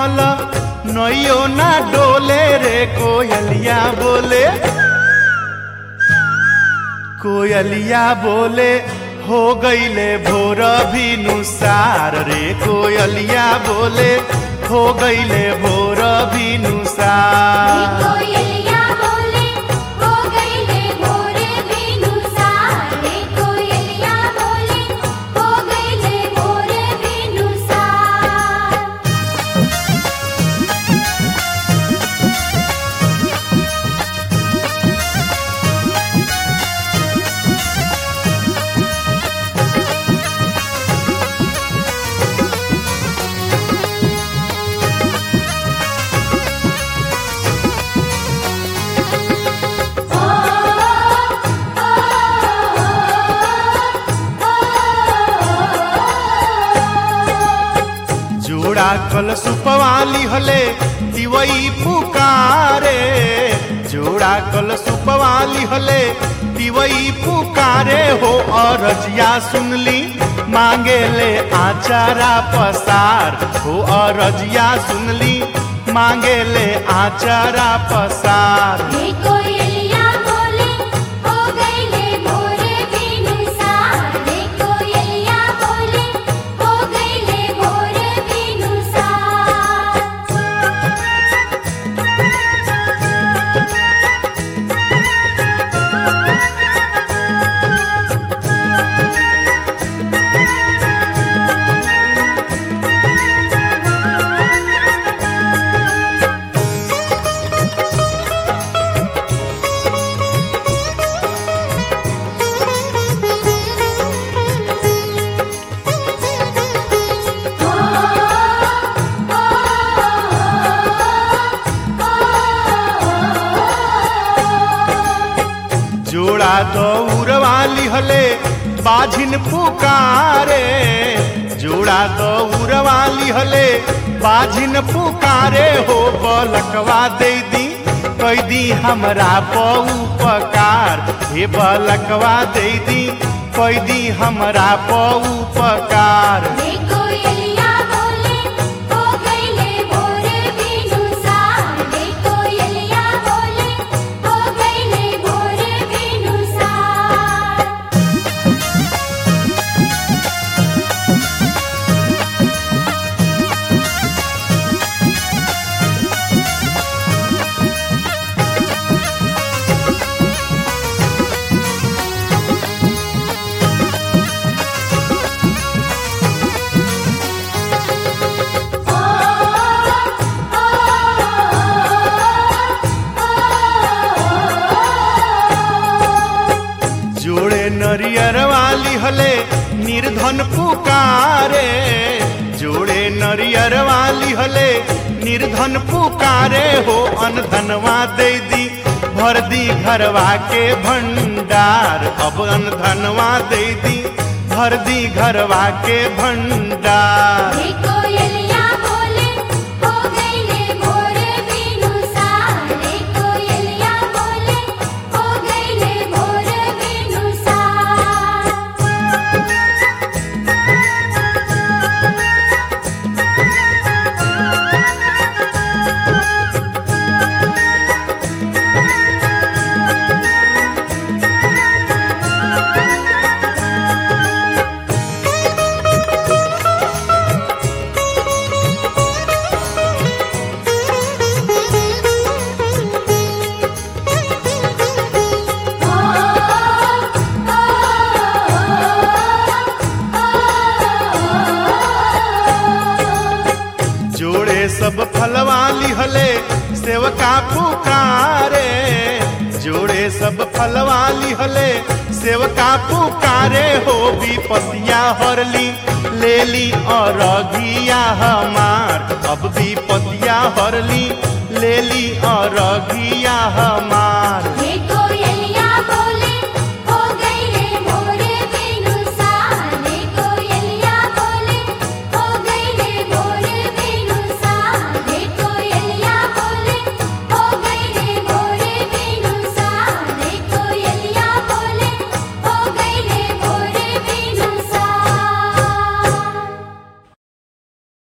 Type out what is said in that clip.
कमल नैयो ना डोले रे कोयलिया बोले। कोयलिया बोले हो गईले भोर भिनुसार रे कोयलिया बोले हो गईले भोर भिनुसार। कोयलिया बोले हो गईले भोर भिनुसार रे कोयलिया बोले हो गईले भोर भिनुसार। जोड़ा कल सुपवाली हले दिवई पुकारे। जोड़ा कल सुपवाली हले दिवई पुकारे हो अरजिया सुनली मांगे ले आचारा पसार हो अरजिया सुनली मांगे ले आचारा पसार। रे कोयलिया बोले हो गईले भोर भिनुसार रे कोयलिया बोले हो गईले भोर भिनुसार। जोड़ा दौड़ वाली हले बाझिन पुकारे। जोड़ा दौड़ वाली हले बाझिन पुकारे हो बलकवा दे दी कैदी हमरा पउपकार हे बलकवा दे दी कैदी हमरा पउपकार। रे कोयलिया बोले हो गईले भोर भिनुसार रे कोयलिया बोले हो गईले भोर भिनुसार। जोड़े नरियर वाली हले निर्धन पुकारे। जोड़े नरियर वाली हले निर्धन पुकारे हो अनधनवा दे दी भर दी घरवा के भंडार। अब अनधनवा दे दी भर दी घरवा के भंडार। रे कोयलिया बोले हो गईले भोर भिनुसार रे कोयलिया बोले हो गईले भोर भिनुसार। जोड़े सब फलवाली हले सेवका पुकारे। जोड़े सब फलवाली हले सेवका पुकारे हो विपतिया हरली लेली अरघिया हमार। अब विपतिया हरली लेली अरघिया हमार।